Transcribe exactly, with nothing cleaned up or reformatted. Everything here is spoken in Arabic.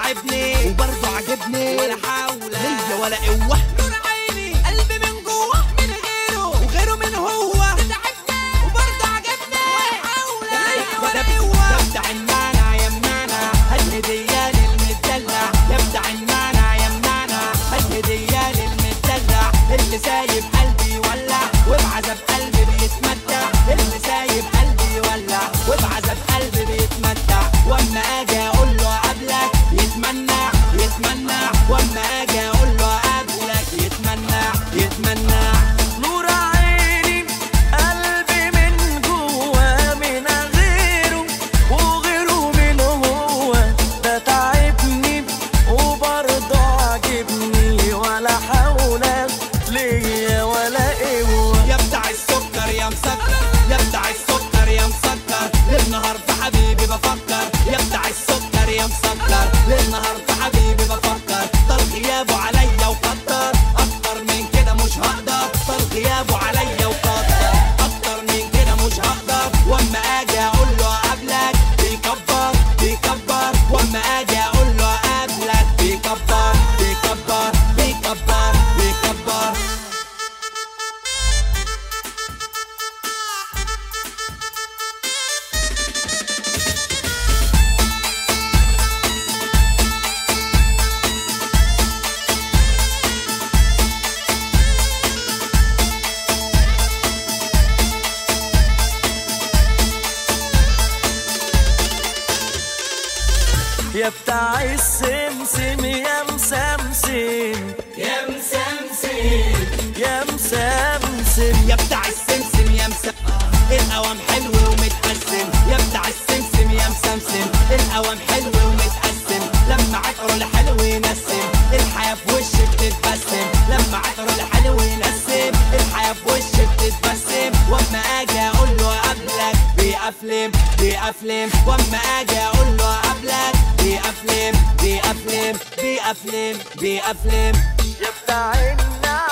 تعبني وبرضه عجبني، ولا حول ليا ولا قوة. نور عيني قلبي من جوه، من غيره وغيره من هو تعبني وبرضه عجبني، ولا حول ليا ولا قوة. يا بتاع المانع يا منانا هات هدية للمدلع، يا بتاع المانع يا منانا هات هدية للمدلع. اللي سايب قلبي يولع وبعذاب قلبي بيتمتع، اللي سايب قلبي يولع وبعذاب قلبي بيتمتع. واما اجي اقول له قبلك يتمنى يتمنى، واما اجي اقول له قبلك يتمنى يتمنى. نور عيني قلبي من جوا، من غيره وغيره من هو ده تعبني وبرضه عجبني، ولا حول ليا ولا قوة. يا بتاع السكر يا مسكر، يا بتاع السكر يا مسكر، للنهار في حبيبي بفكر. يا بتاع السكر يا مسكر، للنهار في حبيبي بفكر. طال غيابه عليا وكتر، اكتر من كده مش هقدر. طال غيابه عليا وكتر، اكتر من كده مش هقدر. واما اجي اقول له قبلك بيكبر بيكبر، واما اجي اقول له قبلك بيكبر بيكبر بيكبر بيكبر. يا بتاع السمسم يا مسمسم، يا مسمسم يا مسمسم. يا بتاع السمسم يا مسمسم، القوام حلو ومتقسم. يا بتاع السمسم يا مسمسم، القوام حلو ومتقسم. لما عطره الحلو ينسم الحياة في وشك بتتبسم، لما عطره الحلو ينسم الحياة في وشك بتتبسم. واما اجي اقول له قبلك بيقفلم بيقفلم، واما اجي اقول له قبلك بيقفلم بيقفلم بيقفلم بيقفلم. يا بتاع النعم